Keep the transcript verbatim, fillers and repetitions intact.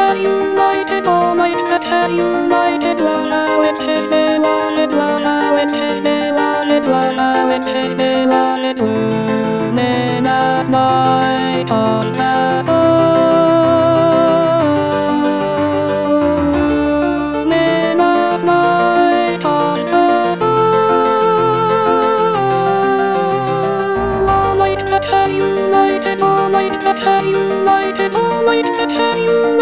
has united, all might that has united, Lana, which is the wanted, Lana, which is the wanted, Lana, which is the wanted, woman as night on the soul, woman as night on the soul, all might that has united, all might that has united, all might that has united.